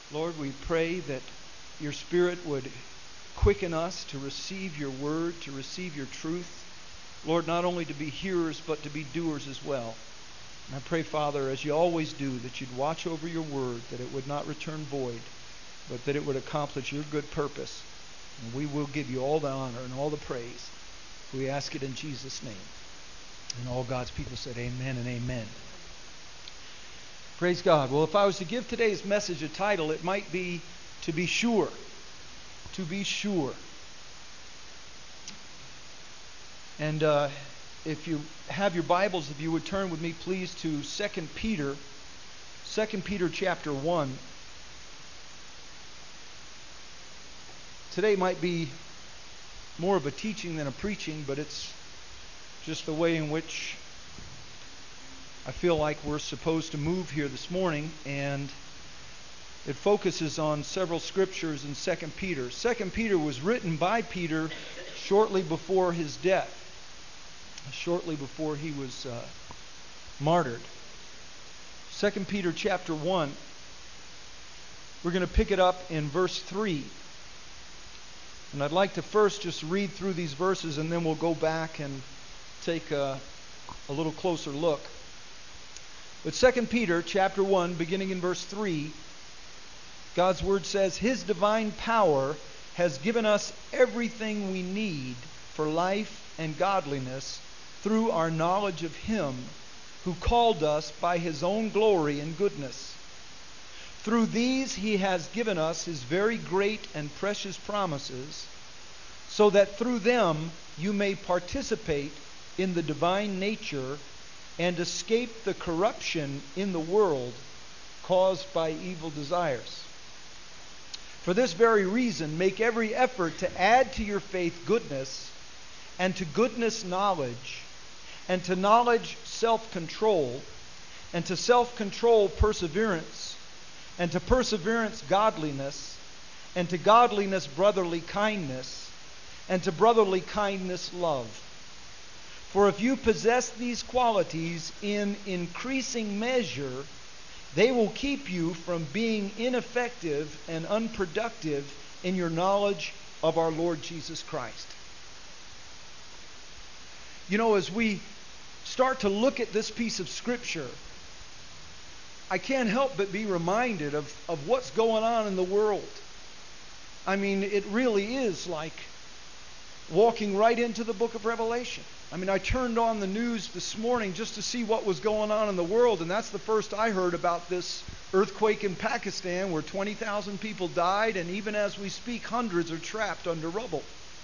Lord, we pray that your Spirit would quicken us to receive your word, to receive your truth. Lord, not only to be hearers, but to be doers as well. And I pray, Father, as you always do, that you'd watch over your word, that it would not return void, but that it would accomplish your good purpose. And we will give you all the honor and all the praise. We ask it in Jesus' name. And all God's people said amen and amen. Praise God. Well, if I was to give today's message a title, it might be To Be Sure. To be sure. And if you have your Bibles, if you would turn with me, please, to 2 Peter. 2 Peter chapter 1. Today might be more of a teaching than a preaching, but it's just the way in which I feel like we're supposed to move here this morning, and it focuses on several scriptures in 2 Peter. 2 Peter was written by Peter shortly before his death, shortly before he was martyred. 2 Peter chapter 1, we're going to pick it up in verse 3. And I'd like to first just read through these verses, and then we'll go back and take a little closer look. But 2 Peter chapter 1, beginning in verse 3, God's word says, His divine power has given us everything we need for life and godliness through our knowledge of Him who called us by His own glory and goodness. Through these He has given us His very great and precious promises, so that through them you may participate in the divine nature and escape the corruption in the world caused by evil desires. For this very reason, make every effort to add to your faith goodness, and to goodness knowledge, and to knowledge self-control, and to self-control perseverance, and to perseverance godliness, and to godliness brotherly kindness, and to brotherly kindness love. For if you possess these qualities in increasing measure, they will keep you from being ineffective and unproductive in your knowledge of our Lord Jesus Christ. You know, as we start to look at this piece of Scripture, I can't help but be reminded of what's going on in the world. I mean, it really is like walking right into the book of Revelation. I mean, I turned on the news this morning just to see what was going on in the world, and that's the first I heard about this earthquake in Pakistan where 20,000 people died, and even as we speak, hundreds are trapped under rubble.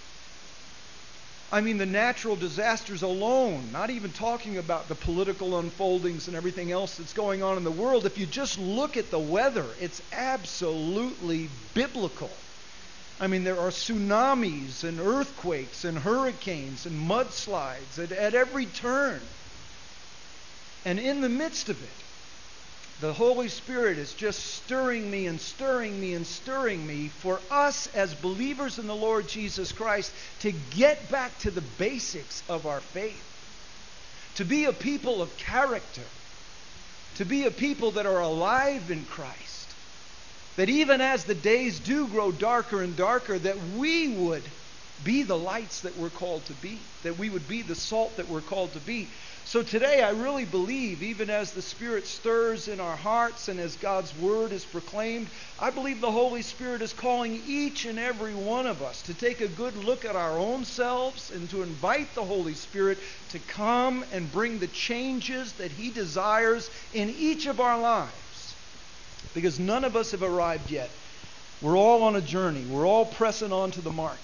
I mean, the natural disasters alone, not even talking about the political unfoldings and everything else that's going on in the world. If you just look at the weather, it's absolutely biblical. I mean, there are tsunamis and earthquakes and hurricanes and mudslides at every turn. And in the midst of it, the Holy Spirit is just stirring me and stirring me and stirring me for us as believers in the Lord Jesus Christ to get back to the basics of our faith. To be a people of character. To be a people that are alive in Christ. That even as the days do grow darker and darker, that we would be the lights that we're called to be. That we would be the salt that we're called to be. So today I really believe, even as the Spirit stirs in our hearts and as God's Word is proclaimed, I believe the Holy Spirit is calling each and every one of us to take a good look at our own selves and to invite the Holy Spirit to come and bring the changes that He desires in each of our lives. Because none of us have arrived yet. We're all on a journey. We're all pressing on to the mark.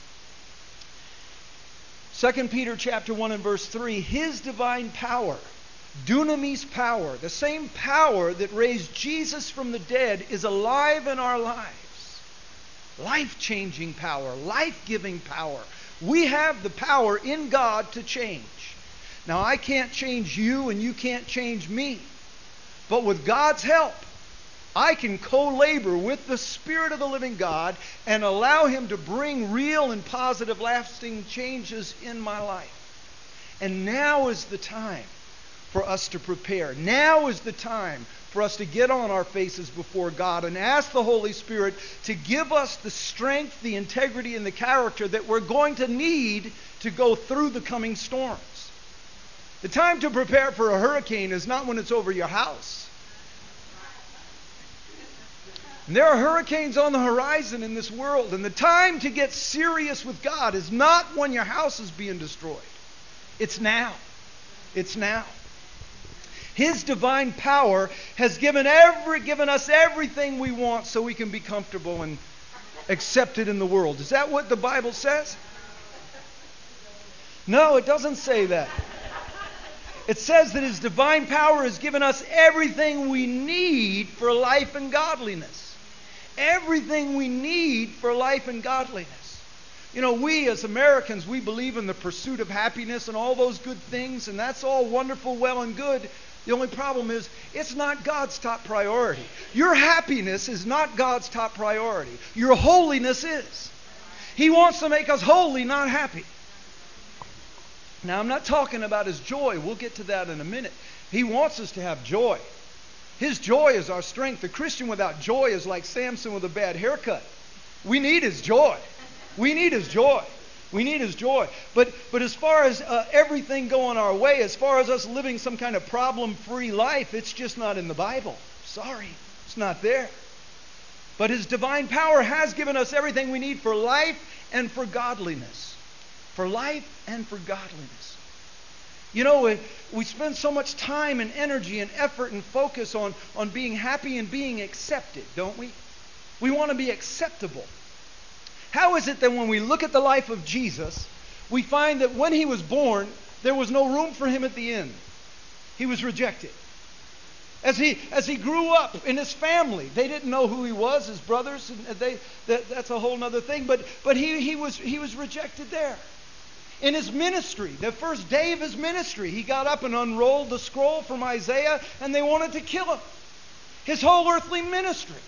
2 Peter chapter 1 and verse 3, His divine power, dunamis power, the same power that raised Jesus from the dead is alive in our lives. Life-changing power, life-giving power. We have the power in God to change. Now, I can't change you and you can't change me. But with God's help, I can co-labor with the Spirit of the living God and allow Him to bring real and positive lasting changes in my life. And now is the time for us to prepare. Now is the time for us to get on our faces before God and ask the Holy Spirit to give us the strength, the integrity, and the character that we're going to need to go through the coming storms. The time to prepare for a hurricane is not when it's over your house. And there are hurricanes on the horizon in this world, and the time to get serious with God is not when your house is being destroyed. It's now. It's now. His divine power has given us everything we want so we can be comfortable and accepted in the world. Is that what the Bible says? No, it doesn't say that. It says that His divine power has given us everything we need for life and godliness. Everything we need for life and godliness. You know, we as Americans, we believe in the pursuit of happiness and all those good things, and that's all wonderful, well and good. The only problem is, it's not God's top priority. Your happiness is not God's top priority. Your holiness is. He wants to make us holy, not happy. Now, I'm not talking about His joy. We'll get to that in a minute. He wants us to have joy. His joy is our strength. A Christian without joy is like Samson with a bad haircut. We need his joy. We need his joy. We need his joy. But as far as everything going our way, as far as us living some kind of problem-free life, it's just not in the Bible. Sorry, it's not there. But His divine power has given us everything we need for life and for godliness. For life and for godliness. You know, we spend so much time and energy and effort and focus on being happy and being accepted, don't we? We want to be acceptable. How is it that when we look at the life of Jesus, we find that when He was born, there was no room for Him at the end? He was rejected. As he grew up in His family, they didn't know who He was, His brothers, and that's a whole other thing, but he was rejected there. In His ministry, the first day of His ministry, He got up and unrolled the scroll from Isaiah, and they wanted to kill Him. His whole earthly ministry.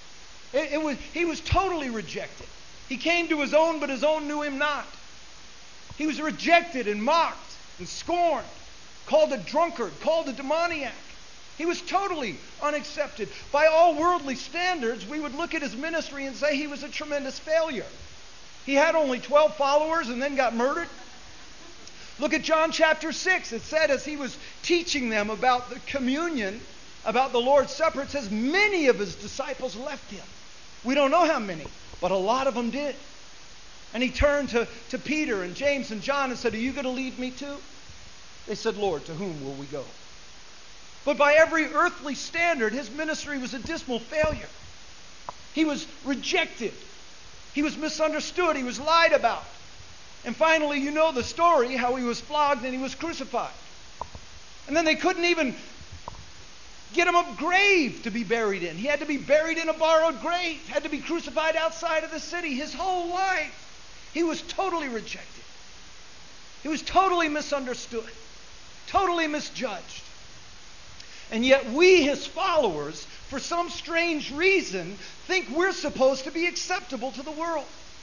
He was totally rejected. He came to His own, but His own knew Him not. He was rejected and mocked and scorned, called a drunkard, called a demoniac. He was totally unaccepted. By all worldly standards, we would look at His ministry and say He was a tremendous failure. He had only 12 followers and then got murdered. Look at John chapter 6. It said as He was teaching them about the communion, about the Lord's Supper, it says many of His disciples left Him. We don't know how many, but a lot of them did. And He turned to Peter and James and John and said, "Are you going to leave me too?" They said, "Lord, to whom will we go?" But by every earthly standard, His ministry was a dismal failure. He was rejected. He was misunderstood. He was lied about. And finally, you know the story, how He was flogged and He was crucified. And then they couldn't even get Him a grave to be buried in. He had to be buried in a borrowed grave. Had to be crucified outside of the city. His whole life, He was totally rejected. He was totally misunderstood. Totally misjudged. And yet we, His followers, for some strange reason, think we're supposed to be acceptable to the world.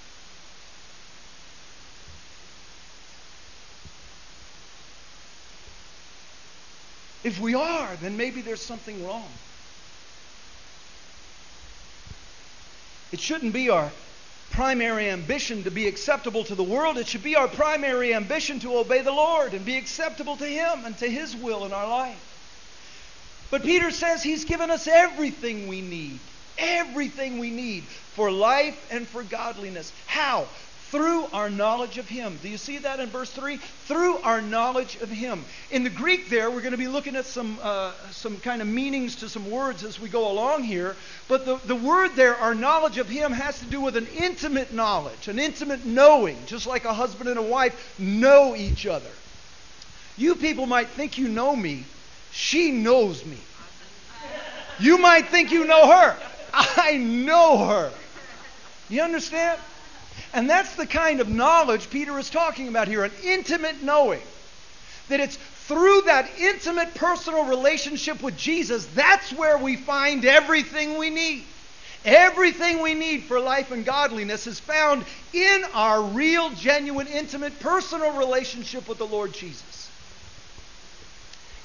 If we are, then maybe there's something wrong. It shouldn't be our primary ambition to be acceptable to the world. It should be our primary ambition to obey the Lord and be acceptable to Him and to His will in our life. But Peter says He's given us everything we need. Everything we need for life and for godliness. How? Through our knowledge of Him. Do you see that in verse 3? Through our knowledge of Him. In the Greek there, we're going to be looking at some kind of meanings to some words as we go along here. But the word there, our knowledge of Him, has to do with an intimate knowledge, an intimate knowing, just like a husband and a wife know each other. You people might think you know me. She knows me. You might think you know her. I know her. You understand? And that's the kind of knowledge Peter is talking about here, an intimate knowing. That it's through that intimate personal relationship with Jesus, that's where we find everything we need. Everything we need for life and godliness is found in our real, genuine, intimate, personal relationship with the Lord Jesus.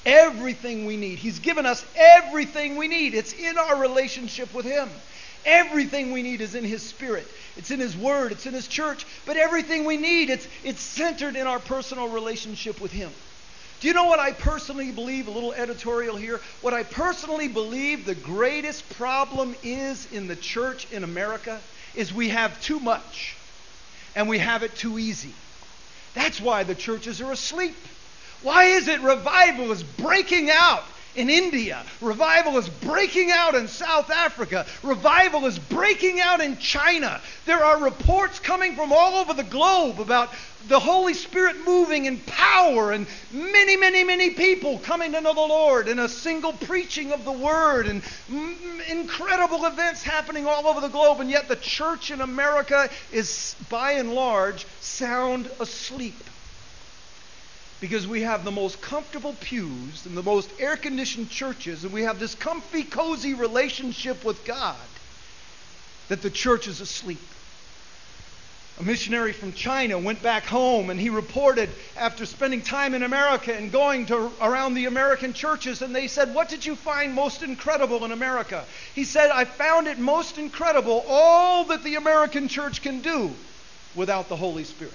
everything we need. He's given us everything we need. It's in our relationship with Him. Everything we need is in His Spirit. It's in His Word. It's in His church. But everything we need, it's centered in our personal relationship with Him. Do you know what I personally believe? A little editorial here. What I personally believe the greatest problem is in the church in America is we have too much and we have it too easy. That's why the churches are asleep. Why is it revival is breaking out in India? Revival is breaking out in South Africa. Revival is breaking out in China. There are reports coming from all over the globe about the Holy Spirit moving in power and many, many, many people coming to know the Lord in a single preaching of the Word and incredible events happening all over the globe. And yet the church in America is by and large sound asleep. Because we have the most comfortable pews and the most air-conditioned churches, and we have this comfy, cozy relationship with God, that the church is asleep. A missionary from China went back home, and he reported after spending time in America and going around the American churches, and they said, "What did you find most incredible in America?" He said, "I found it most incredible all that the American church can do without the Holy Spirit."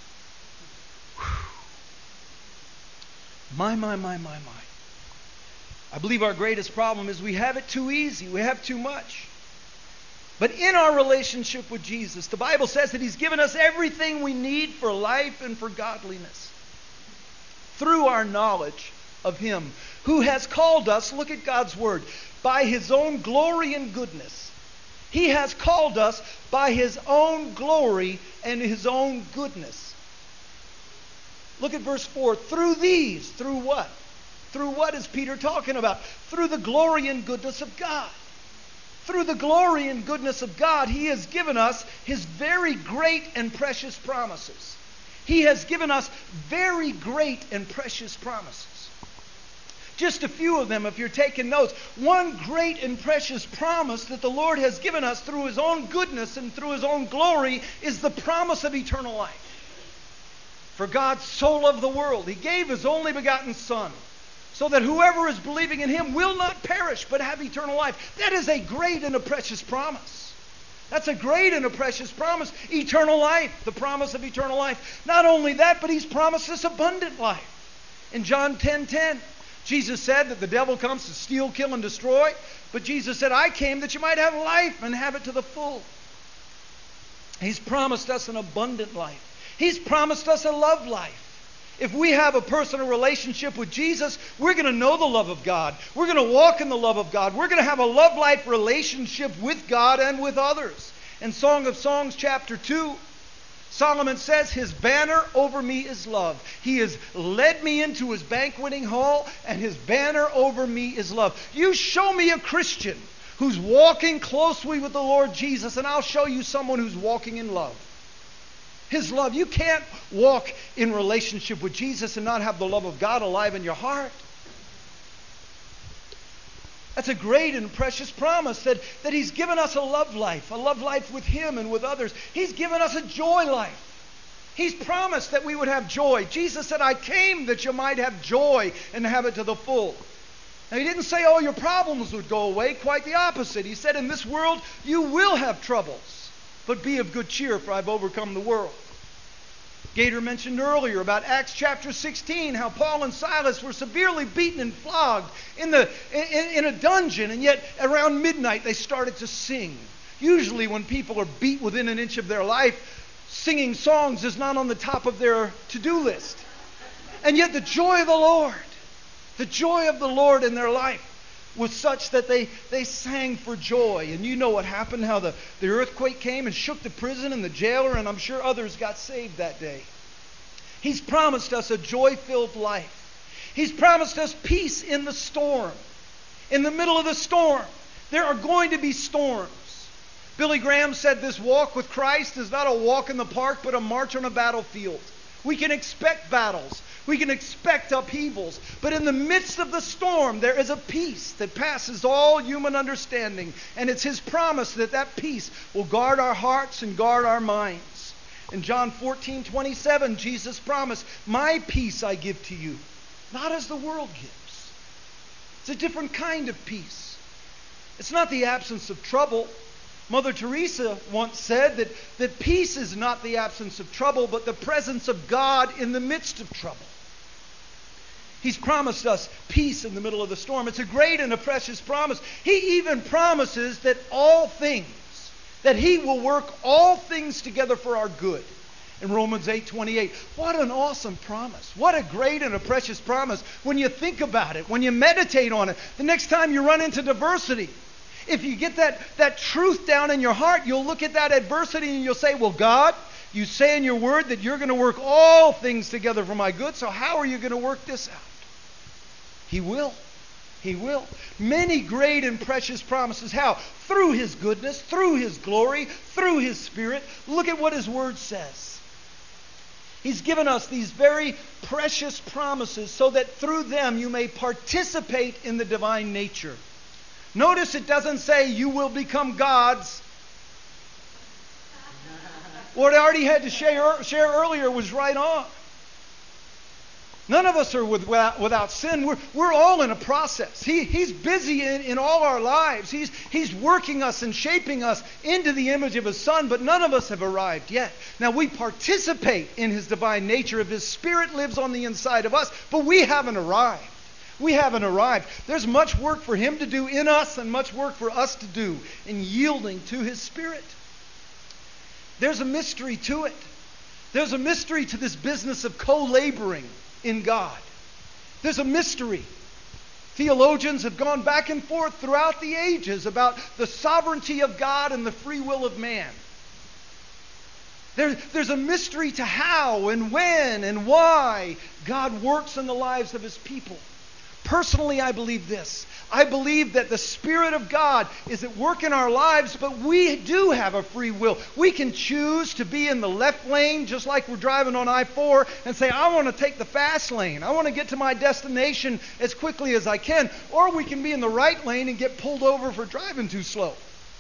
My. I believe our greatest problem is we have it too easy. We have too much. But in our relationship with Jesus, the Bible says that He's given us everything we need for life and for godliness through our knowledge of Him who has called us, look at God's Word, by His own glory and goodness. He has called us by His own glory and His own goodness. Look at verse 4. Through these, through what? Through what is Peter talking about? Through the glory and goodness of God. Through the glory and goodness of God, He has given us His very great and precious promises. He has given us very great and precious promises. Just a few of them, if you're taking notes. One great and precious promise that the Lord has given us through His own goodness and through His own glory is the promise of eternal life. For God so loved the world, He gave His only begotten Son, so that whoever is believing in Him will not perish, but have eternal life. That is a great and a precious promise. That's a great and a precious promise. Eternal life, the promise of eternal life. Not only that, but He's promised us abundant life. In John 10:10, Jesus said that the devil comes to steal, kill, and destroy. But Jesus said, "I came that you might have life and have it to the full." He's promised us an abundant life. He's promised us a love life. If we have a personal relationship with Jesus, we're going to know the love of God. We're going to walk in the love of God. We're going to have a love life relationship with God and with others. In Song of Songs chapter 2, Solomon says, "His banner over me is love. He has led me into His banqueting hall, and His banner over me is love." You show me a Christian who's walking closely with the Lord Jesus, and I'll show you someone who's walking in love. His love. You can't walk in relationship with Jesus and not have the love of God alive in your heart. That's a great and precious promise that He's given us a love life with Him and with others. He's given us a joy life. He's promised that we would have joy. Jesus said, "I came that you might have joy and have it to the full." Now, He didn't say all your problems would go away. Quite the opposite. He said, "In this world you will have troubles. But be of good cheer, for I've overcome the world." Gator mentioned earlier about Acts chapter 16, how Paul and Silas were severely beaten and flogged in a dungeon, and yet around midnight they started to sing. Usually when people are beat within an inch of their life, singing songs is not on the top of their to-do list. And yet the joy of the Lord in their life was such that they sang for joy. And you know what happened, how the earthquake came and shook the prison and the jailer, and I'm sure others got saved that day. He's promised us a joy-filled life. He's promised us peace in the storm. In the middle of the storm, there are going to be storms. Billy Graham said this walk with Christ is not a walk in the park, but a march on a battlefield. We can expect battles. We can expect upheavals. But in the midst of the storm, there is a peace that passes all human understanding. And it's His promise that that peace will guard our hearts and guard our minds. In John 14:27, Jesus promised, "My peace I give to you, not as the world gives. It's a different kind of peace. It's not the absence of trouble. Mother Teresa once said that peace is not the absence of trouble, but the presence of God in the midst of trouble. He's promised us peace in the middle of the storm. It's a great and a precious promise. He even promises that that He will work all things together for our good. In Romans 8:28. What an awesome promise. What a great and a precious promise when you think about it, when you meditate on it. The next time you run into adversity, if you get that truth down in your heart, you'll look at that adversity and you'll say, well, God, you say in your word that you're going to work all things together for my good, so how are you going to work this out? He will. He will. Many great and precious promises. How? Through His goodness, through His glory, through His Spirit. Look at what His word says. He's given us these very precious promises so that through them you may participate in the divine nature. Notice it doesn't say you will become gods. What I already had to share earlier was right on. None of us are without sin. We're all in a process. He's busy in all our lives. He's working us and shaping us into the image of His Son, but none of us have arrived yet. Now we participate in His divine nature if His Spirit lives on the inside of us, but we haven't arrived. We haven't arrived. There's much work for Him to do in us and much work for us to do in yielding to His Spirit. There's a mystery to it. There's a mystery to this business of co-laboring in God. There's a mystery. Theologians have gone back and forth throughout the ages about the sovereignty of God and the free will of man. There's a mystery to how and when and why God works in the lives of His people. Personally, I believe this. I believe that the Spirit of God is at work in our lives, but we do have a free will. We can choose to be in the left lane, just like we're driving on I-4, and say, I want to take the fast lane. I want to get to my destination as quickly as I can. Or we can be in the right lane and get pulled over for driving too slow.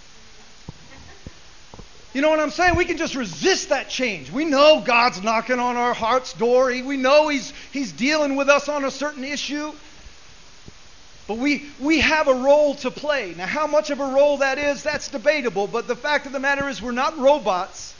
You know what I'm saying? We can just resist that change. We know God's knocking on our heart's door. We know He's dealing with us on a certain issue. But we have a role to play. Now, how much of a role that is, that's debatable. But the fact of the matter is we're not robots.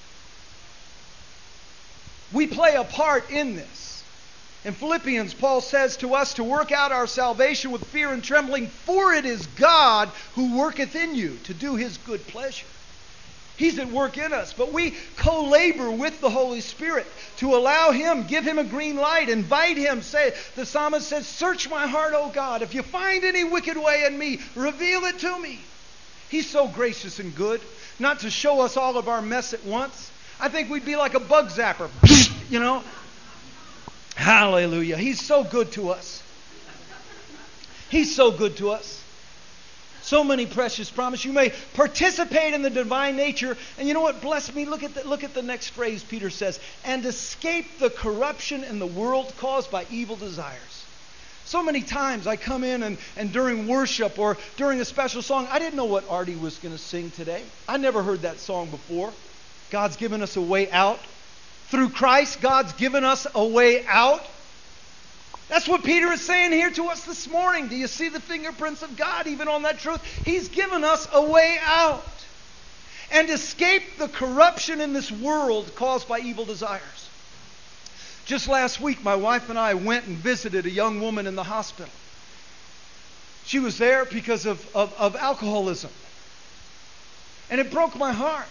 We play a part in this. In Philippians, Paul says to us to work out our salvation with fear and trembling, for it is God who worketh in you to do His good pleasure. He's at work in us, but we co-labor with the Holy Spirit to allow Him, give Him a green light, invite Him. The psalmist says, search my heart, O God. If you find any wicked way in me, reveal it to me. He's so gracious and good, not to show us all of our mess at once. I think we'd be like a bug zapper, you know. Hallelujah. He's so good to us. He's so good to us. So many precious promises. You may participate in the divine nature. And you know what blessed me? Look at the next phrase Peter says. And escape the corruption in the world caused by evil desires. So many times I come in and during worship or during a special song, I didn't know what Artie was going to sing today. I never heard that song before. God's given us a way out. Through Christ, God's given us a way out. That's what Peter is saying here to us this morning. Do you see the fingerprints of God even on that truth? He's given us a way out. And escape the corruption in this world caused by evil desires. Just last week, my wife and I went and visited a young woman in the hospital. She was there because of alcoholism. And it broke my heart.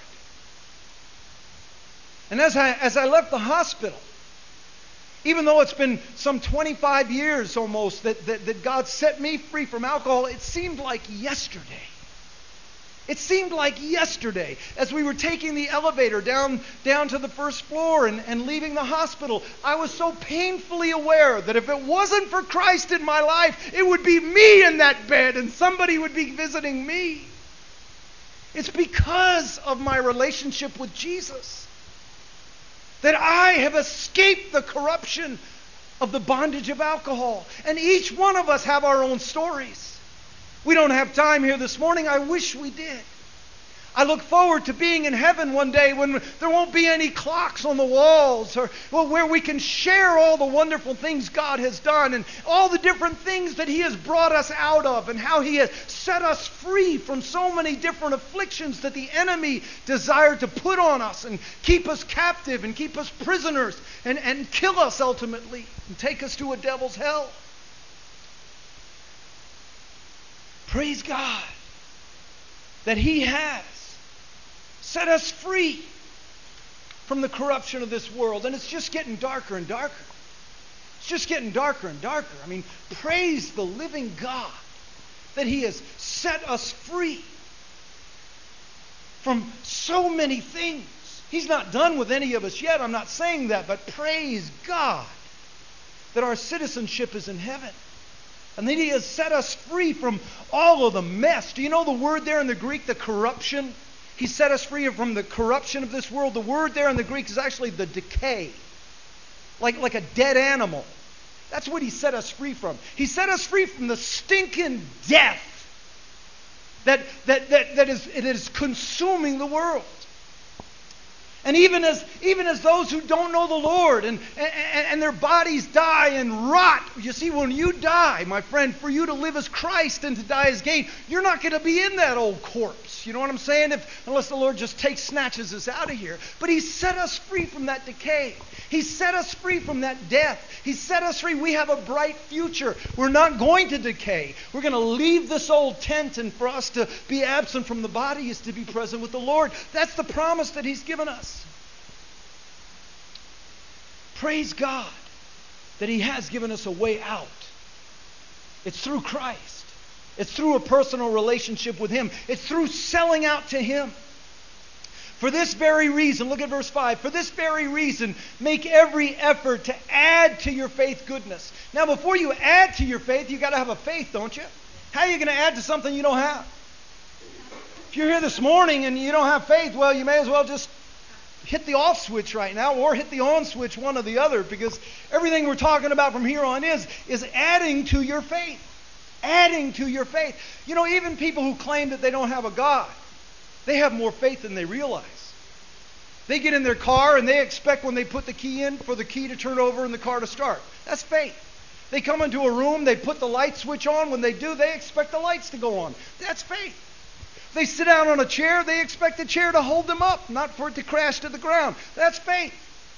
And as I left the hospital, even though it's been some 25 years almost that God set me free from alcohol, it seemed like yesterday. It seemed like yesterday as we were taking the elevator down to the first floor and leaving the hospital. I was so painfully aware that if it wasn't for Christ in my life, it would be me in that bed and somebody would be visiting me. It's because of my relationship with Jesus that I have escaped the corruption of the bondage of alcohol. And each one of us have our own stories. We don't have time here this morning. I wish we did. I look forward to being in heaven one day when there won't be any clocks on the walls, or where we can share all the wonderful things God has done and all the different things that He has brought us out of and how He has set us free from so many different afflictions that the enemy desired to put on us and keep us captive and keep us prisoners and kill us ultimately and take us to a devil's hell. Praise God that He has set us free from the corruption of this world. And it's just getting darker and darker. It's just getting darker and darker. I mean, praise the living God that He has set us free from so many things. He's not done with any of us yet. I'm not saying that, but praise God that our citizenship is in heaven. And that He has set us free from all of the mess. Do you know the word there in the Greek, the corruption? He set us free from the corruption of this world. The word there in the Greek is actually the decay. Like a dead animal. That's what He set us free from. He set us free from the stinking death that is consuming the world. And even as those who don't know the Lord and their bodies die and rot. You see, when you die, my friend, for you to live as Christ and to die as gain, you're not going to be in that old corpse. You know what I'm saying? Unless the Lord just snatches us out of here. But He set us free from that decay. He set us free from that death. He set us free. We have a bright future. We're not going to decay. We're going to leave this old tent, and for us to be absent from the body is to be present with the Lord. That's the promise that He's given us. Praise God that He has given us a way out. It's through Christ. It's through a personal relationship with Him. It's through selling out to Him. For this very reason, look at verse 5. For this very reason, make every effort to add to your faith goodness. Now, before you add to your faith, you've got to have a faith, don't you? How are you going to add to something you don't have? If you're here this morning and you don't have faith, well, you may as well just hit the off switch right now or hit the on switch, one or the other, because everything we're talking about from here on is adding to your faith. Adding to your faith. You know, even people who claim that they don't have a God, they have more faith than they realize. They get in their car and they expect when they put the key in for the key to turn over and the car to start. That's faith. They come into a room, they put the light switch on. When they do, they expect the lights to go on. That's faith. They sit down on a chair, they expect the chair to hold them up, not for it to crash to the ground. That's faith.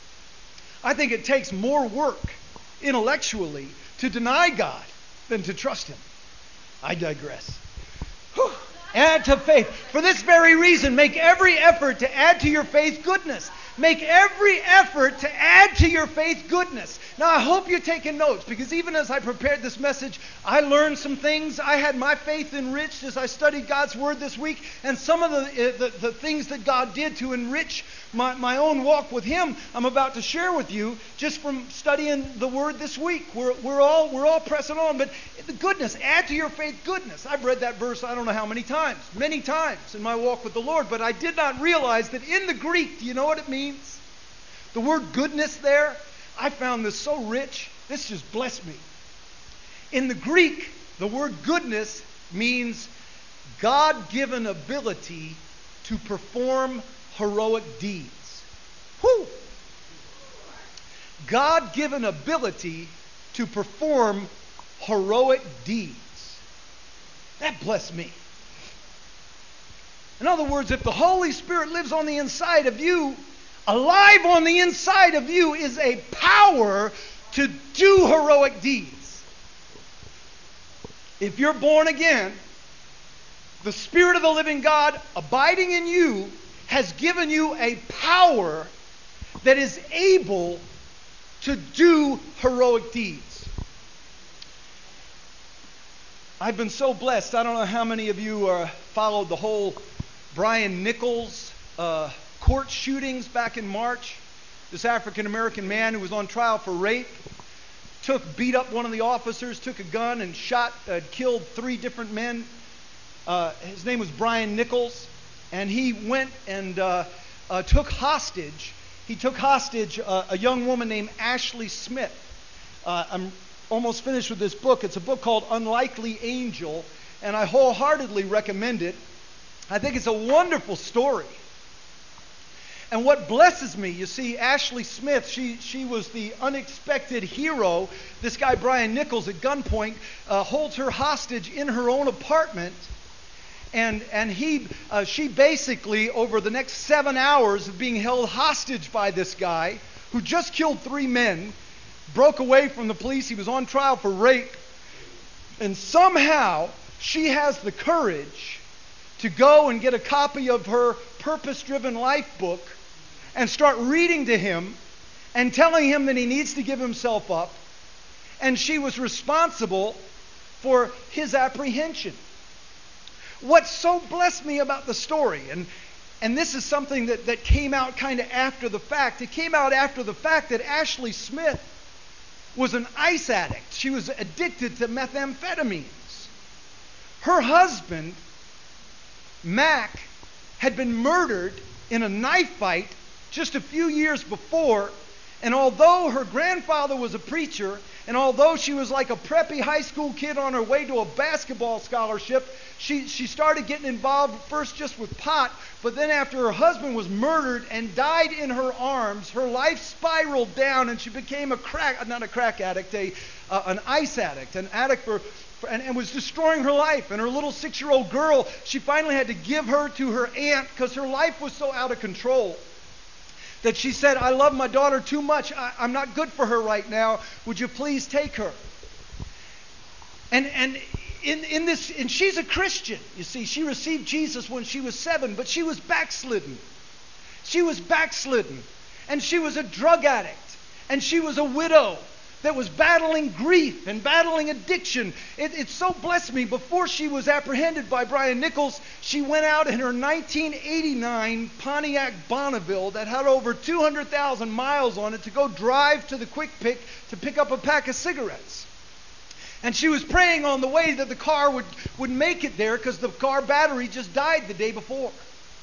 I think it takes more work intellectually to deny God than to trust Him. I digress. Whew. Add to faith. For this very reason, make every effort to add to your faith goodness. Make every effort to add to your faith goodness. Now, I hope you're taking notes, because even as I prepared this message, I learned some things. I had my faith enriched as I studied God's Word this week, and some of the things that God did to enrich my own walk with Him, I'm about to share with you just from studying the Word this week. We're all pressing on, but the goodness, add to your faith goodness. I've read that verse I don't know how many times in my walk with the Lord, but I did not realize that in the Greek, do you know what it means? The word goodness there, I found this so rich. This just blessed me. In the Greek, the word goodness means God-given ability to perform heroic deeds. Whew! God-given ability to perform heroic deeds. That blessed me. In other words, if the Holy Spirit lives on the inside of you, alive on the inside of you is a power to do heroic deeds. If you're born again, the Spirit of the living God abiding in you has given you a power that is able to do heroic deeds. I've been so blessed. I don't know how many of you followed the whole Brian Nichols court shootings back in March. This African-American man who was on trial for rape beat up one of the officers, took a gun and killed 3 different men. His name was Brian Nichols, and he went and took hostage. He took hostage a young woman named Ashley Smith. I'm almost finished with this book. It's a book called Unlikely Angel, and I wholeheartedly recommend it. I think it's a wonderful story. And what blesses me, you see, Ashley Smith, she was the unexpected hero. This guy, Brian Nichols, at gunpoint, holds her hostage in her own apartment. And she basically, over the next 7 hours of being held hostage by this guy, who just killed 3 men, broke away from the police. He was on trial for rape. And somehow, she has the courage to go and get a copy of her Purpose-Driven Life book and start reading to him and telling him that he needs to give himself up. And she was responsible for his apprehension. What so blessed me about the story, and this is something that came out kind of after the fact. It came out after the fact that Ashley Smith was an ice addict. She was addicted to methamphetamines. Her husband, Mac, had been murdered in a knife fight just a few years before, and although her grandfather was a preacher, and although she was like a preppy high school kid on her way to a basketball scholarship, she started getting involved first just with pot, but then after her husband was murdered and died in her arms, her life spiraled down and she became an ice addict, an addict and was destroying her life. And her little 6-year-old girl, she finally had to give her to her aunt because her life was so out of control that she said, I love my daughter too much. I'm not good for her right now. Would you please take her? And she's a Christian. You see, she received Jesus when she was 7, but she was backslidden. She was backslidden. And she was a drug addict. And she was a widow that was battling grief and battling addiction. It so blessed me. Before she was apprehended by Brian Nichols, she went out in her 1989 Pontiac Bonneville that had over 200,000 miles on it to go drive to the Quick Pick to pick up a pack of cigarettes. And she was praying on the way that the car would make it there because the car battery just died the day before.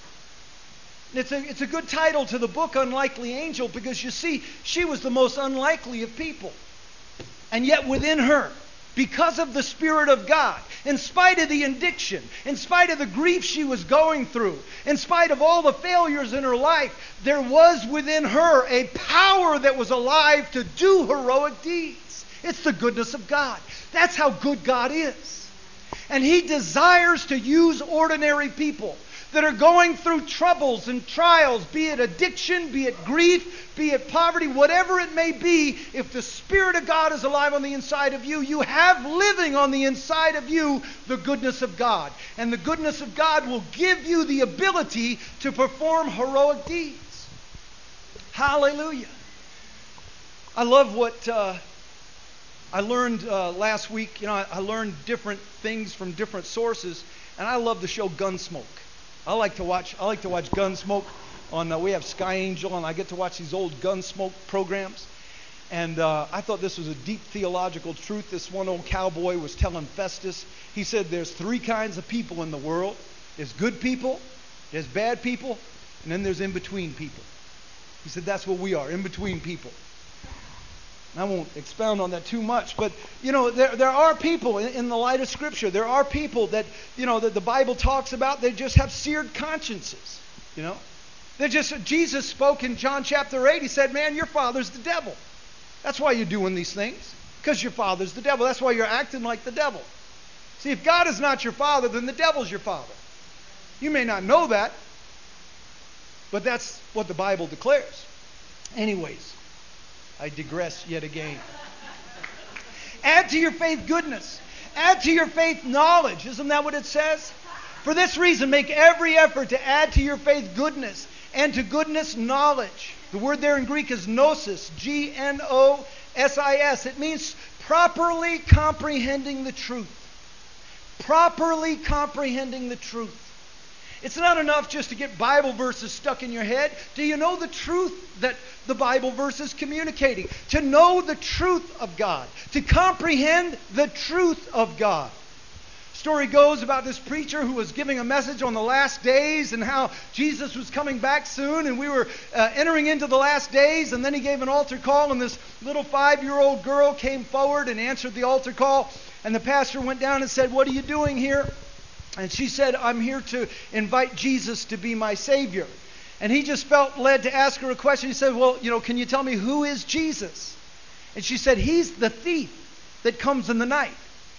It's a good title to the book, Unlikely Angel, because you see, she was the most unlikely of people. And yet within her, because of the Spirit of God, in spite of the addiction, in spite of the grief she was going through, in spite of all the failures in her life, there was within her a power that was alive to do heroic deeds. It's the goodness of God. That's how good God is. And He desires to use ordinary people that are going through troubles and trials, be it addiction, be it grief, be it poverty, whatever it may be. If the Spirit of God is alive on the inside of you, you have living on the inside of you the goodness of God. And the goodness of God will give you the ability to perform heroic deeds. Hallelujah. I love what I learned last week. I learned different things from different sources, and I love the show Gunsmoke. I like to watch Gunsmoke on. We have Sky Angel, and I get to watch these old Gunsmoke programs. And I thought this was a deep theological truth. This one old cowboy was telling Festus. He said, "There's 3 kinds of people in the world. There's good people, there's bad people, and then there's in between people." He said, "That's what we are, in between people." I won't expound on that too much, but there are people in the light of Scripture. There are people that that the Bible talks about. They just have seared consciences. Jesus spoke in John chapter 8. He said, "Man, your father's the devil. That's why you're doing these things, because your father's the devil. That's why you're acting like the devil." See, if God is not your father, then the devil's your father. You may not know that, but that's what the Bible declares. Anyways, I digress yet again. Add to your faith goodness. Add to your faith knowledge. Isn't that what it says? For this reason, make every effort to add to your faith goodness, and to goodness knowledge. The word there in Greek is gnosis, Gnosis. It means properly comprehending the truth. Properly comprehending the truth. It's not enough just to get Bible verses stuck in your head. Do you know the truth that the Bible verse is communicating? To know the truth of God. To comprehend the truth of God. Story goes about this preacher who was giving a message on the last days and how Jesus was coming back soon, and we were entering into the last days, and then he gave an altar call, and this little 5-year-old girl came forward and answered the altar call, and the pastor went down and said, "What are you doing here?" And she said, I'm here to invite Jesus to be my Savior. And he just felt led to ask her a question. He said, well, can you tell me who is Jesus? And she said, he's the thief that comes in the night.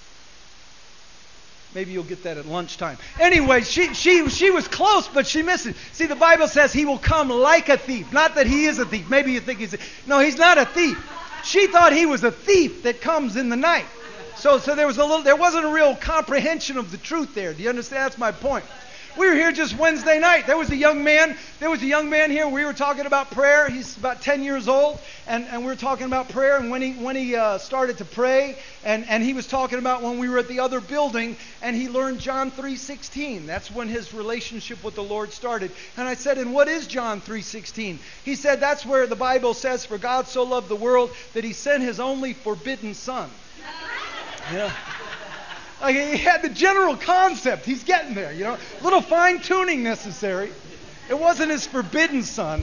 Maybe you'll get that at lunchtime. Anyway, she was close, but she missed it. See, the Bible says he will come like a thief. Not that he is a thief. Maybe you think no, he's not a thief. She thought he was a thief that comes in the night. So there wasn't a real comprehension of the truth there. Do you understand? That's my point. We were here just Wednesday night. There was a young man here. We were talking about prayer. He's about 10 years old, and we were talking about prayer. And when he started to pray, and he was talking about when we were at the other building, and he learned John 3:16. That's when his relationship with the Lord started. And I said, and what is John 3:16? He said, that's where the Bible says, for God so loved the world that he sent his only forbidden son. Yeah. Like he had the general concept. He's getting there, A little fine-tuning necessary. It wasn't his forbidden son.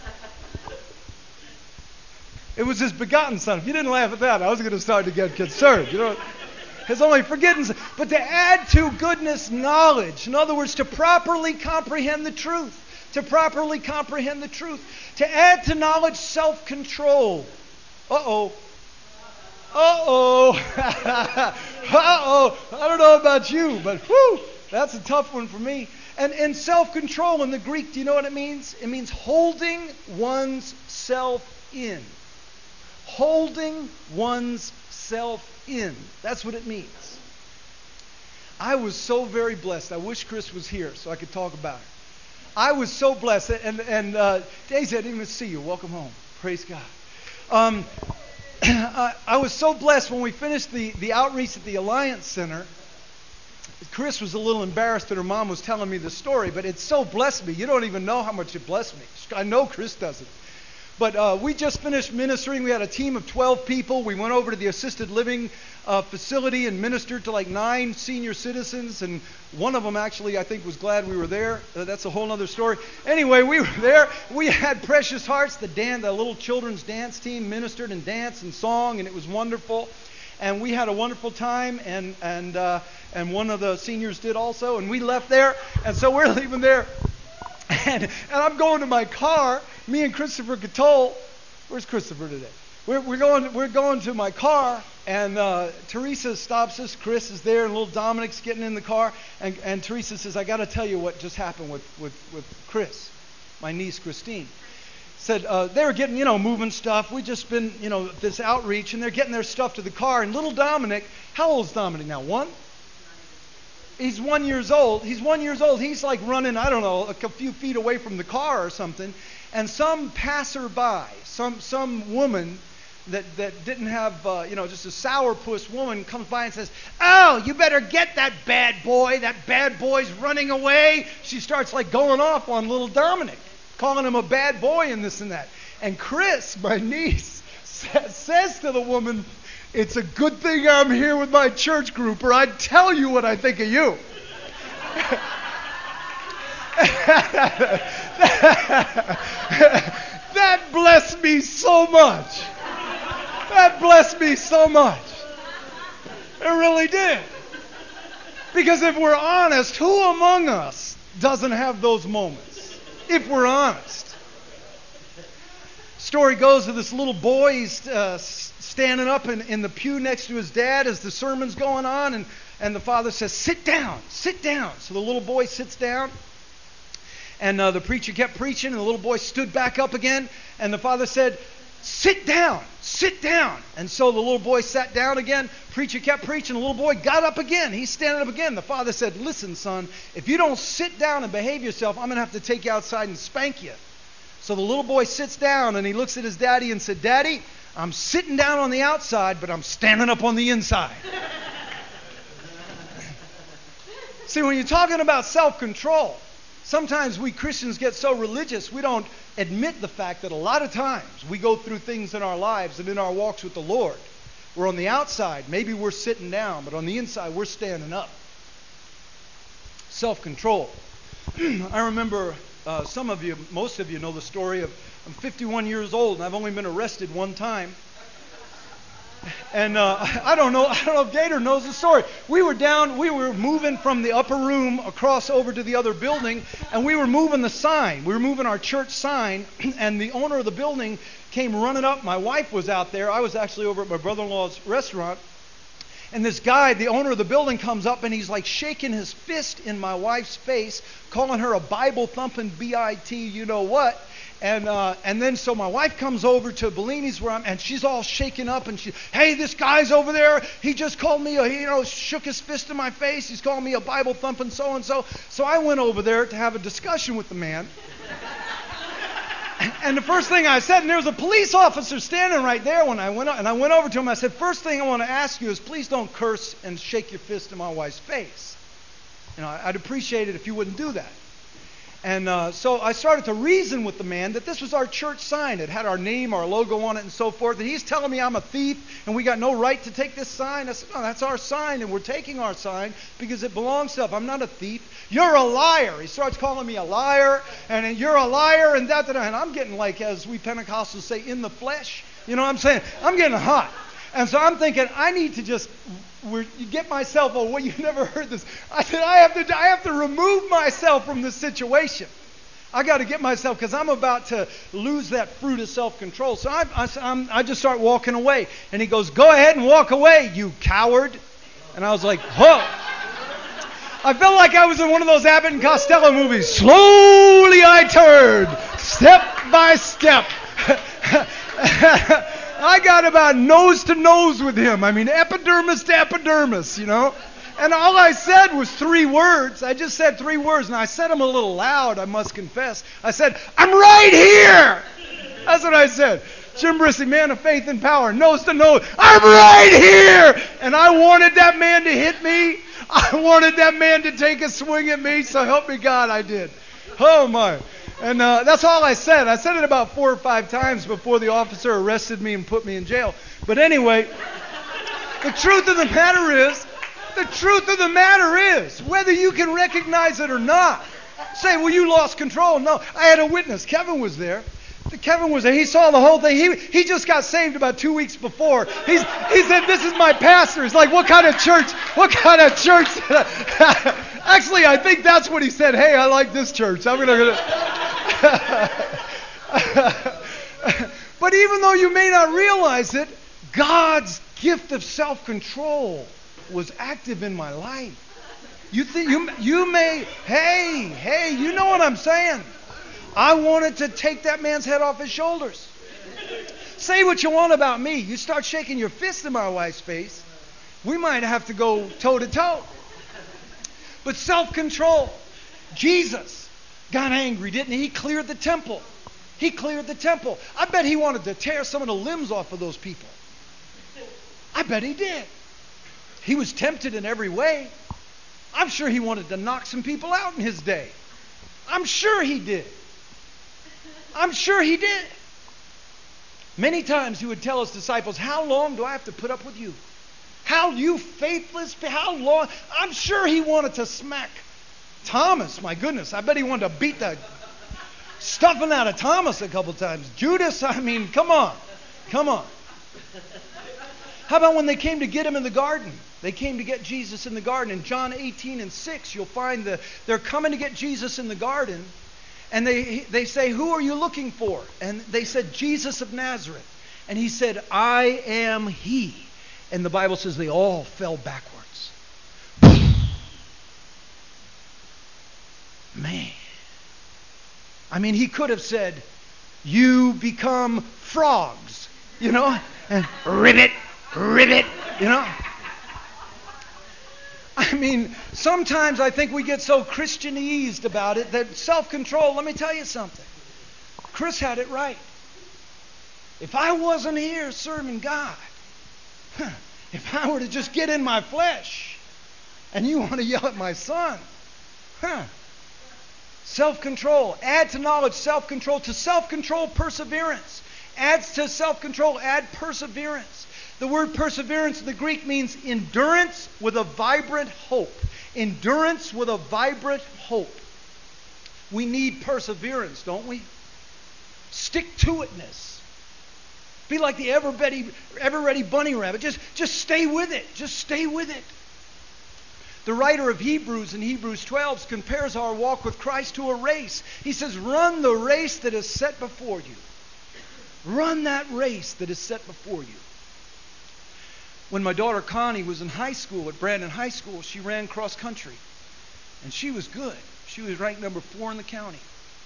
It was his begotten son. If you didn't laugh at that, I was going to start to get concerned. His only forgotten son. But to add to goodness knowledge. In other words, to properly comprehend the truth. To properly comprehend the truth. To add to knowledge self-control. Uh-oh. I don't know about you, but whew, that's a tough one for me. And self-control in the Greek, do you know what it means? It means holding one's self in. Holding one's self in. That's what it means. I was so very blessed. I wish Chris was here so I could talk about it. I was so blessed. And Daisy, I didn't even see you. Welcome home. Praise God. I was so blessed when we finished the outreach at the Alliance Center. Chris was a little embarrassed that her mom was telling me the story, but it so blessed me. You don't even know how much it blessed me. I know Chris doesn't. But we just finished ministering. We had a team of 12 people. We went over to the assisted living facility and ministered to like 9 senior citizens. And one of them actually, I think, was glad we were there. That's a whole other story. Anyway, we were there. We had Precious Hearts, the little children's dance team, ministered and danced and song, and it was wonderful. And we had a wonderful time, and one of the seniors did also. And we left there, and so we're leaving there. And I'm going to my car. Me and Christopher Gatol. Where's Christopher today? We're going to my car, and Teresa stops us. Chris is there, and little Dominic's getting in the car. And Teresa says, I got to tell you what just happened with Chris, my niece Christine. Said they were getting, moving stuff. We just been, this outreach, and they're getting their stuff to the car. And little Dominic, how old is Dominic now? 1? He's 1 year old. He's 1 year old. He's like running, I don't know, a few feet away from the car or something. And some passerby, some woman that didn't have, just a sourpuss woman comes by and says, oh, you better get that bad boy. That bad boy's running away. She starts like going off on little Dominic, calling him a bad boy and this and that. And Chris, my niece, says to the woman, it's a good thing I'm here with my church group, or I'd tell you what I think of you. That blessed me so much. That blessed me so much. It really did. Because if we're honest, who among us doesn't have those moments? If we're honest. Story goes of this little boy. He's standing up in the pew next to his dad as the sermon's going on, and the father says, sit down, sit down. So the little boy sits down, and the preacher kept preaching, and the little boy stood back up again, and the father said, sit down, sit down. And so the little boy sat down again, preacher kept preaching, the little boy got up again, he's standing up again. The father said, listen, son, if you don't sit down and behave yourself, I'm going to have to take you outside and spank you. So the little boy sits down, and he looks at his daddy and said, Daddy, I'm sitting down on the outside, but I'm standing up on the inside. See, when you're talking about self-control, sometimes we Christians get so religious, we don't admit the fact that a lot of times we go through things in our lives and in our walks with the Lord. We're on the outside, maybe we're sitting down, but on the inside we're standing up. Self-control. I remember most of you know the story of I'm 51 years old and I've only been arrested one time. And I don't know if Gator knows the story. We were moving from the upper room across over to the other building, and we were moving the sign. We were moving our church sign, and the owner of the building came running up. My wife was out there. I was actually over at my brother-in-law's restaurant. And this guy, the owner of the building, comes up and he's like shaking his fist in my wife's face, calling her a Bible-thumping B-I-T, you know what. And then so my wife comes over to Bellini's where and she's all shaken up and hey, this guy's over there. He just called me, shook his fist in my face. He's calling me a Bible-thumping so-and-so. So I went over there to have a discussion with the man. And the first thing I said, and there was a police officer standing right there when I went over to him. I said, first thing I want to ask you is please don't curse and shake your fist in my wife's face. I'd appreciate it if you wouldn't do that. And so I started to reason with the man that this was our church sign. It had our name, our logo on it, and so forth. And he's telling me I'm a thief and we got no right to take this sign. I said, no, that's our sign, and we're taking our sign because it belongs to us. I'm not a thief. You're a liar. He starts calling me a liar, and you're a liar, and that. And I'm getting like, as we Pentecostals say, in the flesh. You know what I'm saying? I'm getting hot. And so I'm thinking, I need to just get myself, you never heard this. I said, I have to remove myself from this situation. I got to get myself, because I'm about to lose that fruit of self-control. So I just start walking away. And he goes, go ahead and walk away, you coward. And I was like, whoa. I felt like I was in one of those Abbott and Costello movies. Slowly I turned, step by step. I got about nose to nose with him. I mean, epidermis to epidermis, And all I said was 3 words. I just said 3 words, and I said them a little loud, I must confess. I said, I'm right here. That's what I said. Jim Brissy, man of faith and power, nose to nose. I'm right here. And I wanted that man to hit me. I wanted that man to take a swing at me. So help me God, I did. Oh, my. And that's all I said. I said it about 4 or 5 times before the officer arrested me and put me in jail. But anyway, the truth of the matter is, whether you can recognize it or not, say, well, you lost control. No, I had a witness. Kevin was there. Kevin was there. He saw the whole thing. He just got saved about 2 weeks before. He said, this is my pastor. He's like, what kind of church? Actually, I think that's what he said. Hey, I like this church. I'm going to... But even though you may not realize it, God's gift of self-control was active in my life. You think you may, hey, you know what I'm saying. I wanted to take that man's head off his shoulders. Say what you want about me. You start shaking your fist in my wife's face, we might have to go toe to toe. But self-control. Jesus got angry, didn't he? He cleared the temple. I bet he wanted to tear some of the limbs off of those people. I bet he did. He was tempted in every way. I'm sure he wanted to knock some people out in his day. I'm sure he did. Many times he would tell his disciples, how long do I have to put up with you? How you faithless, how long? I'm sure he wanted to smack Thomas, my goodness. I bet he wanted to beat the stuffing out of Thomas a couple times. Judas, I mean, come on. How about when they came to get him in the garden? They came to get Jesus in the garden. In John 18:6, you'll find they're coming to get Jesus in the garden. And they say, who are you looking for? And they said, Jesus of Nazareth. And he said, I am he. And the Bible says they all fell backwards. Man. I mean, he could have said, you become frogs, and ribbit, I mean, sometimes I think we get so Christianized about it that self-control, let me tell you something. Chris had it right. If I wasn't here serving God, if I were to just get in my flesh and you want to yell at my son, self-control. Add to knowledge self-control. To self-control, perseverance. Adds to self-control, add perseverance. The word perseverance in the Greek means endurance with a vibrant hope. Endurance with a vibrant hope. We need perseverance, don't we? Stick-to-itness. Be like the ever-ready bunny rabbit. Just stay with it. Just stay with it. The writer of Hebrews in Hebrews 12 compares our walk with Christ to a race. He says, run the race that is set before you. Run that race that is set before you. When my daughter Connie was in high school at Brandon High School, she ran cross country. And she was good. She was ranked number 4 in the county.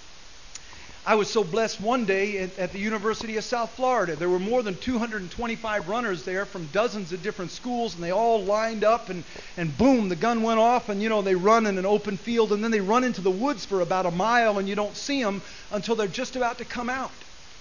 I was so blessed one day at the University of South Florida. There were more than 225 runners there from dozens of different schools, and they all lined up, and boom, the gun went off, and they run in an open field, and then they run into the woods for about a mile, and you don't see them until they're just about to come out.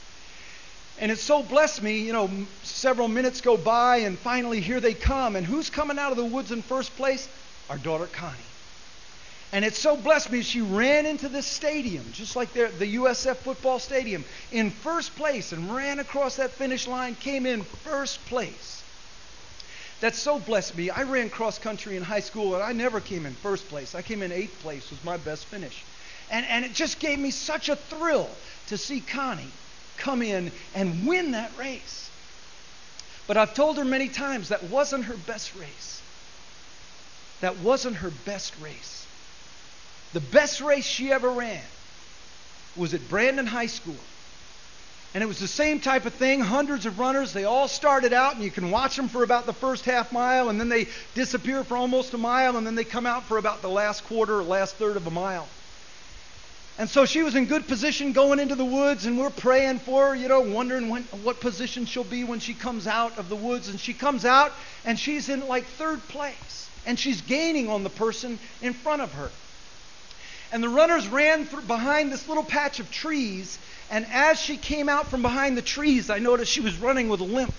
And it so blessed me, several minutes go by, and finally here they come. And who's coming out of the woods in first place? Our daughter Connie. And it so blessed me, she ran into this stadium, just like the USF football stadium, in first place, and ran across that finish line, came in first place. That so blessed me. I ran cross country in high school, and I never came in first place. I came in 8th place, was my best finish. And it just gave me such a thrill to see Connie come in and win that race. But I've told her many times that wasn't her best race. That wasn't her best race. The best race she ever ran was at Brandon High School. And it was the same type of thing. Hundreds of runners. They all started out, and you can watch them for about the first half mile, and then they disappear for almost a mile, and then they come out for about the last quarter or last third of a mile. And so she was in good position going into the woods, and we're praying for her, wondering what position she'll be when she comes out of the woods. And she comes out, and she's in like 3rd place. And she's gaining on the person in front of her. And the runners ran behind this little patch of trees. And as she came out from behind the trees, I noticed she was running with a limp.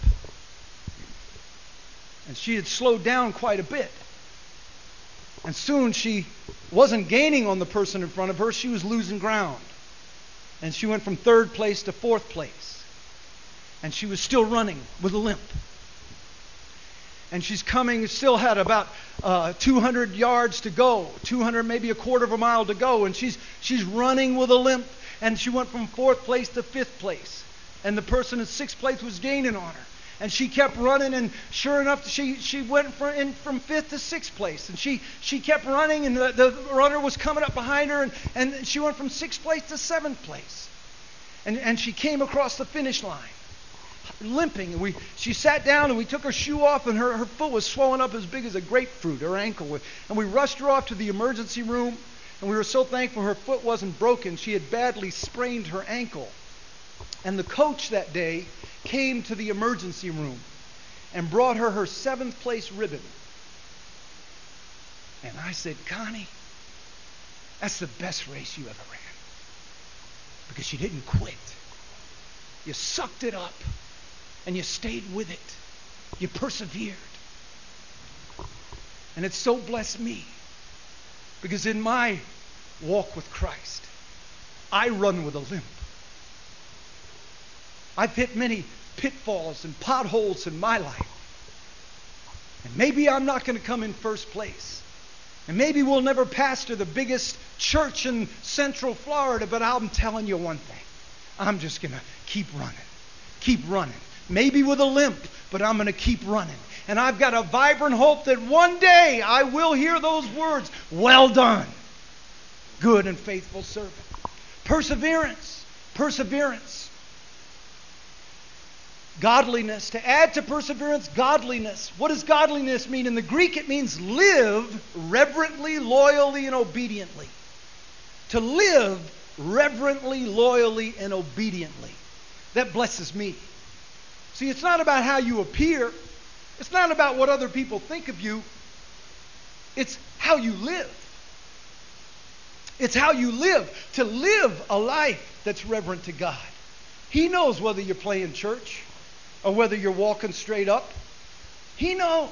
And she had slowed down quite a bit. And soon she wasn't gaining on the person in front of her. She was losing ground. And she went from 3rd place to 4th place. And she was still running with a limp. And she's coming, still had about 200 yards to go, 200, maybe a quarter of a mile to go. And she's running with a limp. And she went from 4th place to 5th place. And the person in 6th place was gaining on her. And she kept running, and sure enough, she went from 5th to 6th place. And she kept running, and the runner was coming up behind her, and she went from 6th place to 7th place. And she came across the finish line, limping. And she sat down, and we took her shoe off, and her foot was swollen up as big as a grapefruit, her ankle. And we rushed her off to the emergency room, and we were so thankful her foot wasn't broken. She had badly sprained her ankle. And the coach that day came to the emergency room and brought her 7th place ribbon. And I said, Connie, that's the best race you ever ran. Because you didn't quit. You sucked it up. And you stayed with it. You persevered. And it so blessed me. Because in my walk with Christ, I run with a limp. I've hit many pitfalls and potholes in my life. And maybe I'm not going to come in first place. And maybe we'll never pastor the biggest church in Central Florida, but I'm telling you one thing. I'm just going to keep running. Keep running. Maybe with a limp, but I'm going to keep running. And I've got a vibrant hope that one day I will hear those words, well done, good and faithful servant. Perseverance. Perseverance. Godliness. To add to perseverance, godliness. What does godliness mean? In the Greek, it means live reverently, loyally, and obediently. To live reverently, loyally, and obediently. That blesses me. See, it's not about how you appear. It's not about what other people think of you. It's how you live. It's how you live. To live a life that's reverent to God. He knows whether you're playing church or whether you're walking straight up. He knows.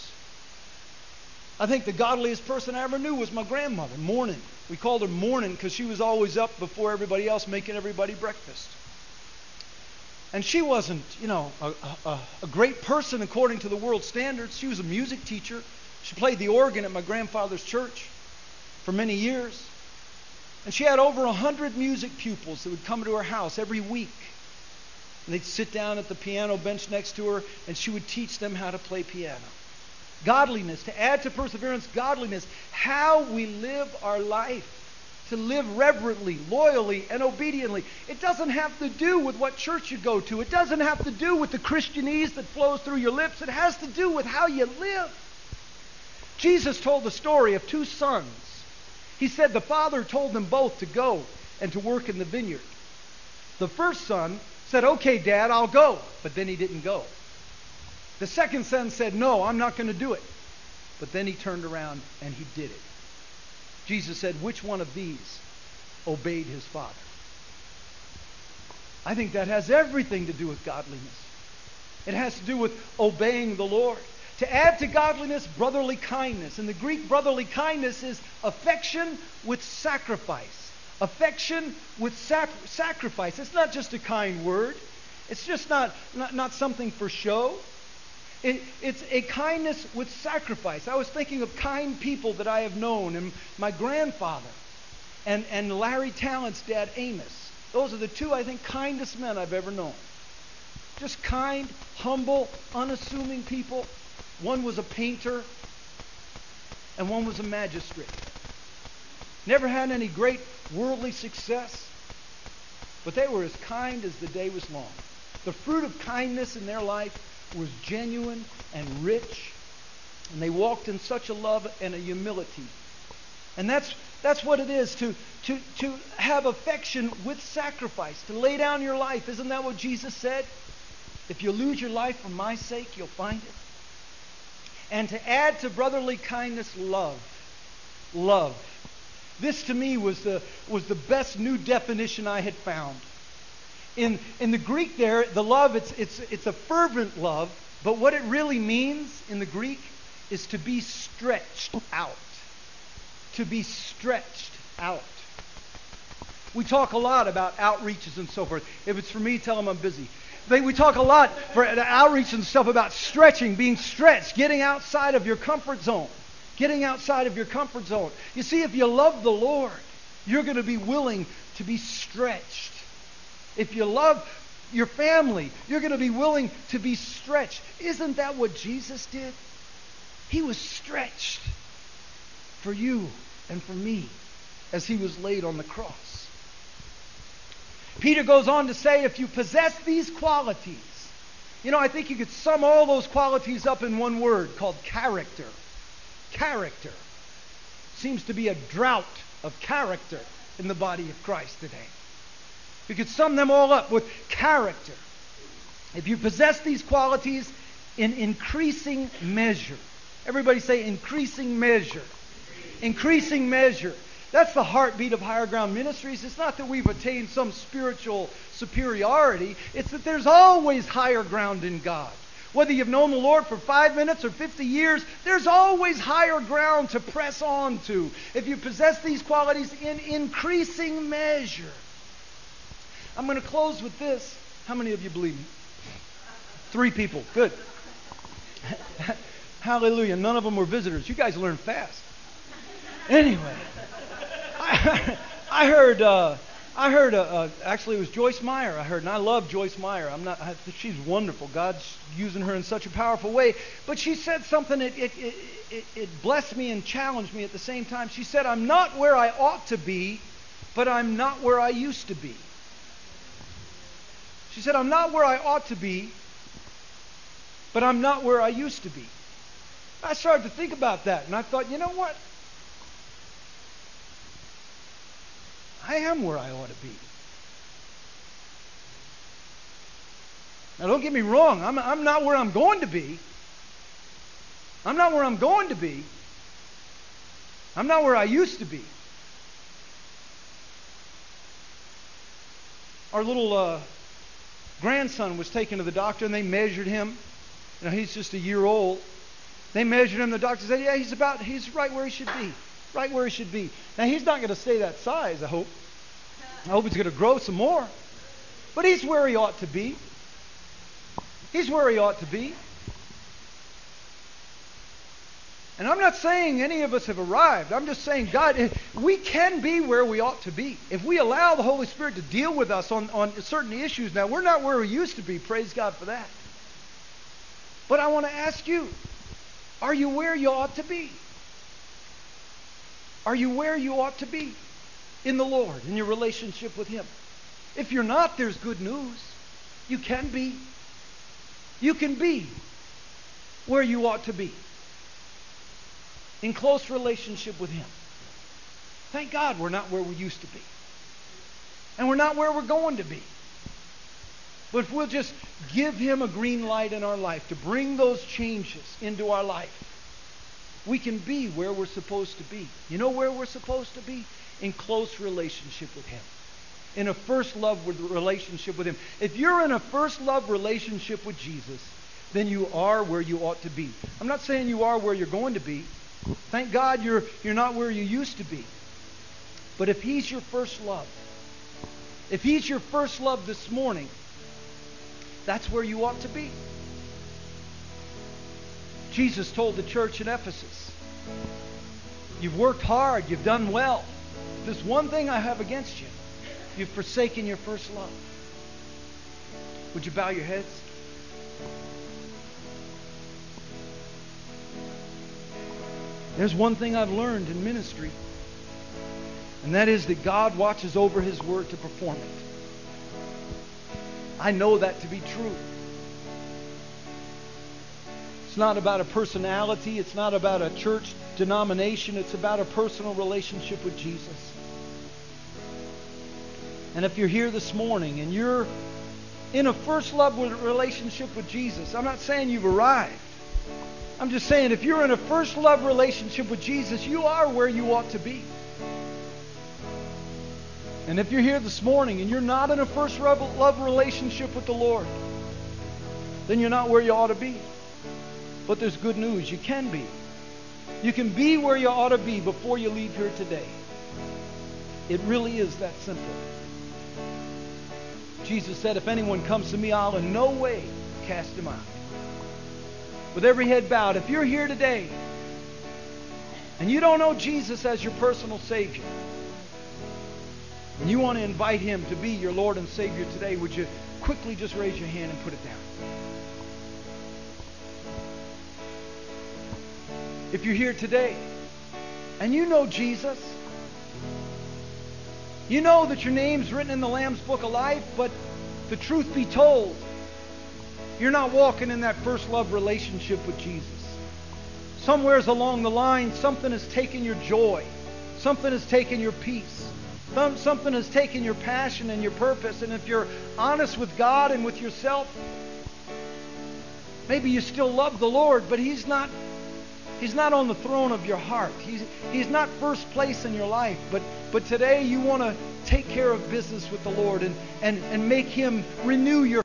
I think the godliest person I ever knew was my grandmother, Morning. We called her Morning because she was always up before everybody else making everybody breakfast. And she wasn't, a great person according to the world standards. She was a music teacher. She played the organ at my grandfather's church for many years. And she had over 100 music pupils that would come to her house every week. And they'd sit down at the piano bench next to her, and she would teach them how to play piano. Godliness, to add to perseverance, godliness, how we live our life. To live reverently, loyally, and obediently. It doesn't have to do with what church you go to. It doesn't have to do with the Christianese that flows through your lips. It has to do with how you live. Jesus told the story of 2 sons. He said the father told them both to go and to work in the vineyard. The first son said, "Okay, Dad, I'll go." But then he didn't go. The second son said, "No, I'm not going to do it." But then he turned around and he did it. Jesus said, which one of these obeyed his father? I think that has everything to do with godliness. It has to do with obeying the Lord. To add to godliness, brotherly kindness. In the Greek, brotherly kindness is affection with sacrifice. Affection with sacrifice. It's not just a kind word. It's just not something for show. It's a kindness with sacrifice. I was thinking of kind people that I have known, and my grandfather and Larry Tallent's dad, Amos. Those are the 2, I think, kindest men I've ever known. Just kind, humble, unassuming people. One was a painter, and one was a magistrate. Never had any great worldly success, but they were as kind as the day was long. The fruit of kindness in their life was genuine and rich, and they walked in such a love and a humility. And that's what it is to have affection with sacrifice, to lay down your life. Isn't that what Jesus said? If you lose your life for my sake, you'll find it. And to add to brotherly kindness, love. Love. This to me was the best new definition I had found. In the Greek there, the love, it's a fervent love, but what it really means in the Greek is to be stretched out. To be stretched out. We talk a lot about outreaches and so forth. If it's for me, tell them I'm busy. We talk a lot for outreach and stuff about stretching, being stretched, getting outside of your comfort zone. Getting outside of your comfort zone. You see, if you love the Lord, you're going to be willing to be stretched. If you love your family, you're going to be willing to be stretched. Isn't that what Jesus did? He was stretched for you and for me as he was laid on the cross. Peter goes on to say, if you possess these qualities, I think you could sum all those qualities up in one word called character. Character. Seems to be a drought of character in the body of Christ today. You could sum them all up with character. If you possess these qualities in increasing measure. Everybody say increasing measure. Increasing measure. That's the heartbeat of Higher Ground Ministries. It's not that we've attained some spiritual superiority. It's that there's always higher ground in God. Whether you've known the Lord for 5 minutes or 50 years, there's always higher ground to press on to. If you possess these qualities in increasing measure. I'm going to close with this. How many of you believe me? 3 people. Good. Hallelujah. None of them were visitors. You guys learn fast. Anyway, I heard, actually it was Joyce Meyer. I heard, and I love Joyce Meyer. She's wonderful. God's using her in such a powerful way. But she said something, it blessed me and challenged me at the same time. She said, I'm not where I ought to be, but I'm not where I used to be. She said, I'm not where I ought to be, but I'm not where I used to be. I started to think about that, and I thought, you know what? I am where I ought to be. Now, don't get me wrong. I'm not where I'm going to be. I'm not where I'm going to be. I'm not where I used to be. Our little grandson was taken to the doctor, and they measured him. He's just a year old. They measured him. The doctor said, yeah, he's right where he should be. Right where he should be. Now, he's not going to stay that size, I hope. I hope he's going to grow some more. But he's where he ought to be. He's where he ought to be. And I'm not saying any of us have arrived. I'm just saying, God, we can be where we ought to be. If we allow the Holy Spirit to deal with us on certain issues. Now, we're not where we used to be. Praise God for that. But I want to ask you, are you where you ought to be? Are you where you ought to be in the Lord, in your relationship with Him? If you're not, there's good news. You can be. You can be where you ought to be, in close relationship with Him. Thank God we're not where we used to be. And we're not where we're going to be. But if we'll just give Him a green light in our life to bring those changes into our life, we can be where we're supposed to be. You know where we're supposed to be? In close relationship with Him. In a first love relationship with Him. If you're in a first love relationship with Jesus, then you are where you ought to be. I'm not saying you are where you're going to be. Thank God you're not where you used to be. But if He's your first love, if He's your first love this morning, that's where you ought to be. Jesus told the church in Ephesus, you've worked hard, you've done well. There's one thing I have against you. You've forsaken your first love. Would you bow your heads? There's one thing I've learned in ministry, and that is that God watches over His word to perform it. I know that to be true. It's not about a personality. It's not about a church denomination. It's about a personal relationship with Jesus. And if you're here this morning and you're in a first love relationship with Jesus, I'm not saying you've arrived. I'm just saying if you're in a first love relationship with Jesus, you are where you ought to be. And if you're here this morning and you're not in a first love relationship with the Lord, then you're not where you ought to be. But there's good news. You can be. You can be where you ought to be before you leave here today. It really is that simple. Jesus said, if anyone comes to me, I'll in no way cast him out. With every head bowed, if you're here today and you don't know Jesus as your personal Savior, and you want to invite Him to be your Lord and Savior today, would you quickly just raise your hand and put it down? If you're here today and you know Jesus, you know that your name's written in the Lamb's Book of Life, but the truth be told, you're not walking in that first love relationship with Jesus. Somewheres along the line, something has taken your joy. Something has taken your peace. Something has taken your passion and your purpose. And if you're honest with God and with yourself, maybe you still love the Lord, but He's not on the throne of your heart. He's not first place in your life. But today you want to take care of business with the Lord and make Him renew your